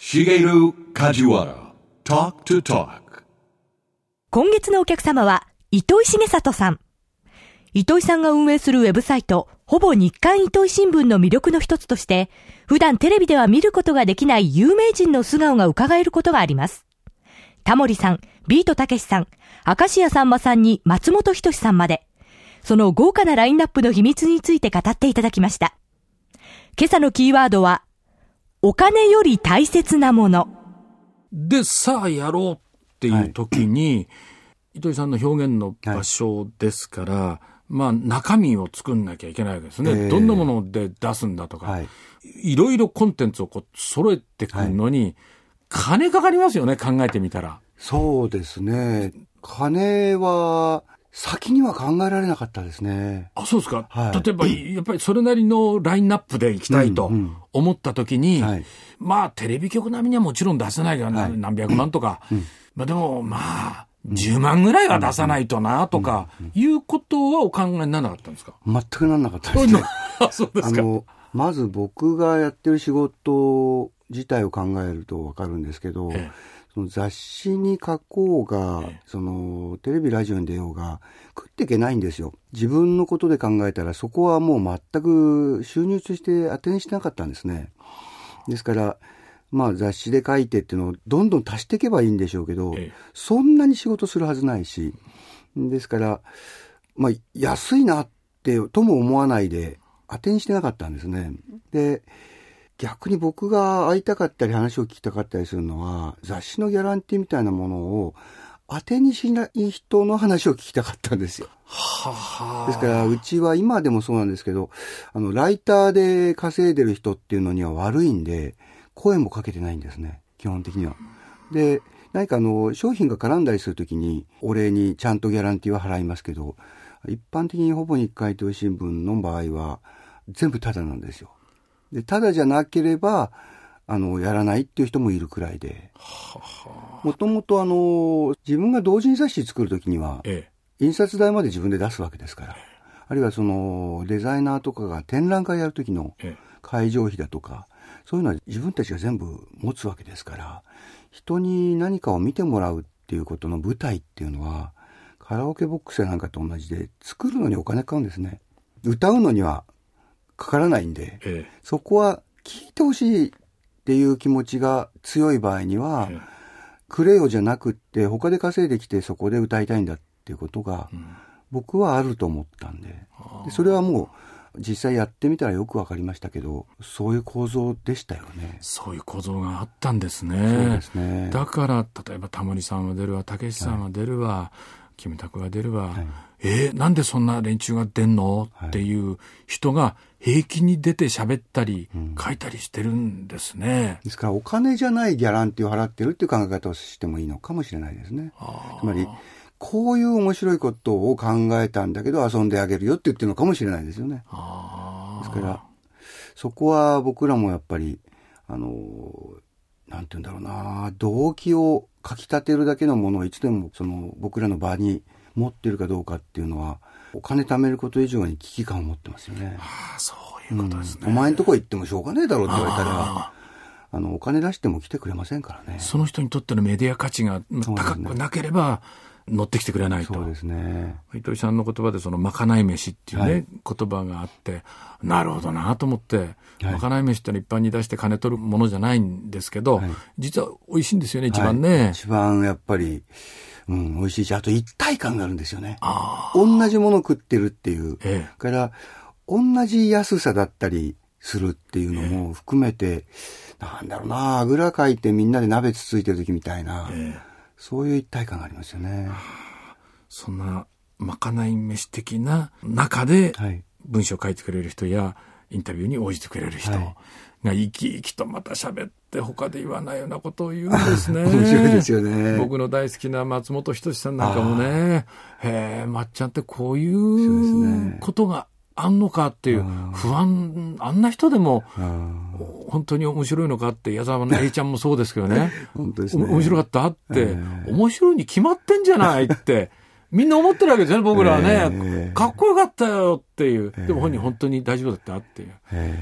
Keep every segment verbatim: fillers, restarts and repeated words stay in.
Shigeru Kajiwara Talk to Talk。 今月のお客様は糸井重里さん。糸井さんが運営するウェブサイト、ほぼ日刊糸井新聞の魅力の一つとして、普段テレビでは見ることができない有名人の素顔が伺えることがあります。タモリさん、ビートたけしさん、明石家さんまさんに松本人志さんまで、その豪華なラインナップの秘密について語っていただきました。今朝のキーワードは、お金より大切なもの。 で、さあやろうっていう時に、はい、糸井さんの表現の場所ですから、はい、まあ中身を作んなきゃいけないわけですね。えー、どんなもので出すんだとか、はい、いろいろコンテンツをこう揃えてくるのに、はい、金かかりますよね、考えてみたら。 そうですね。金は先には考えられなかったですね。 あ、そうですか。はい、例えば、やっぱりそれなりのラインナップでいきたいと思った時に、うんうんはい、まあテレビ局並みにはもちろん出せないが、はい、何百万とか、うん、まあでもまあじゅうまんぐらいは出さないとなとか、いうことはお考えにならなかったんですか？ 全くならなかったですね。 そうですか。 あのまず僕がやってる仕事自体を考えると分かるんですけど、ええ、その雑誌に書こうが、ええ、そのテレビラジオに出ようが食っていけないんですよ。自分のことで考えたらそこはもう全く収入として当てにしてなかったんですね。ですからまあ雑誌で書いてっていうのをどんどん足していけばいいんでしょうけど、ええ、そんなに仕事するはずないし、ですからまあ安いなってとも思わないで当てにしてなかったんですね。で逆に僕が会いたかったり話を聞きたかったりするのは雑誌のギャランティーみたいなものを当てにしない人の話を聞きたかったんですよ。 ははですからうちは今でもそうなんですけど、あのライターで稼いでる人っていうのには悪いんで声もかけてないんですね、基本的には。で何かあの商品が絡んだりするときにお礼にちゃんとギャランティーは払いますけど、一般的にほぼ日刊糸井新聞の場合は全部タダなんですよ。でタダじゃなければあのやらないっていう人もいるくらいで、もともとあの自分が同人雑誌作るときには、ええ、印刷代まで自分で出すわけですから、あるいはそのデザイナーとかが展覧会やるときの会場費だとか、そういうのは自分たちが全部持つわけですから、人に何かを見てもらうっていうことの舞台っていうのはカラオケボックスなんかと同じで作るのにお金かかるんですね。歌うのにはかからないんで、ええ、そこは聞いてほしいっていう気持ちが強い場合には、ええ、くれよじゃなくって他で稼いできてそこで歌いたいんだっていうことが、うん、僕はあると思ったん で, でそれはもう実際やってみたらよくわかりましたけど、そういう構造でしたよね。 そういう構造があったんですね。 そうですね。 だから例えばタモリさんは出るわ、たけしさんは出るわ、はい、キムタクが出るわ、はい、えー、なんでそんな連中が出んの、はい、っていう人が平気に出て喋ったり、うん、書いたりしてるんですね。 ですからお金じゃないギャランティーを払ってるっていう考え方をしてもいいのかもしれないですね。つまりこういう面白いことを考えたんだけど遊んであげるよって言ってるのかもしれないですよね。 あですからそこは僕らもやっぱりあのなんて言うんだろうな、動機をかき立てるだけのものをいつでもその僕らの場に持ってるかどうかっていうのはお金貯めること以上に危機感を持ってますよね。 ああ、そういうことですね、 うん、お前んとこ行ってもしょうがねえだろうって言われたらああのお金出しても来てくれませんからね。 その人にとってのメディア価値が高くなければ乗ってきてくれないと。 そうですね。 糸井さんの言葉でそのまかない飯っていうね、はい、言葉があって、なるほどなと思って、はい、まかない飯ってのは一般に出して金取るものじゃないんですけど、はい、実は美味しいんですよね、一番ね、はい、 一番やっぱり、うん、美味しいし、あと一体感があるんですよね。あ、同じもの食ってるっていう、ええ、から同じ安さだったりするっていうのも含めて、ええ、なんだろうな、あぐらかいてみんなで鍋つついてる時みたいな、ええ、そういう一体感がありますよね。 そんなまかない飯的な中で文章を書いてくれる人やインタビューに応じてくれる人が生き生きとまた喋って他で言わないようなことを言うんですね。 面白いですよね。 僕の大好きな松本人志さんなんかもね、へえ、まっちゃんってこういうことがあんのかっていう不安、あんな人でも本当に面白いのかって、矢沢の A ちゃんもそうですけどね本当ですね、 面白かったって、面白いに決まってんじゃないってみんな思ってるわけですよね、僕らはね、えー、かっこよかったよっていう、でも本人本当に大丈夫だったっていう、えー、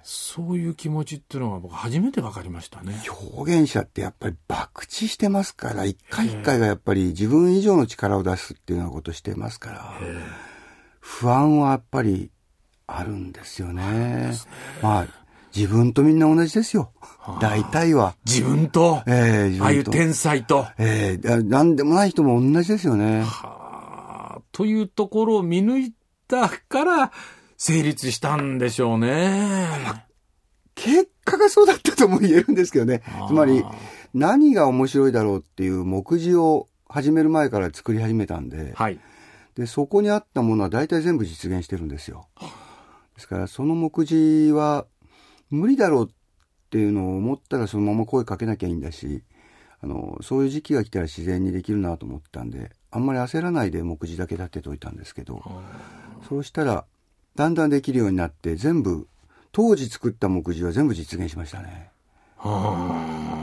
そういう気持ちっていうのが僕初めて分かりましたね。 表現者ってやっぱり博打してますから、一回一回がやっぱり自分以上の力を出すっていうようなことしてますから、不安はやっぱりあるんですよね。まあ自分とみんな同じですよ。大体は。 自分と、 えー、自分とああいう天才と。 えー、なんでもない人も同じですよね。 はあ、というところを見抜いたから成立したんでしょうね。 結果がそうだったとも言えるんですけどね。つまり何が面白いだろうっていう目次を始める前から作り始めたんで、 はい、 でそこにあったものは大体全部実現してるんですよ。ですからその目次は無理だろうっていうのを思ったらそのまま声かけなきゃいいんだし、あのそういう時期が来たら自然にできるなと思ったんで、あんまり焦らないで目次だけ立てておいたんですけど、そうしたらだんだんできるようになって、全部当時作った目次は全部実現しましたね。 は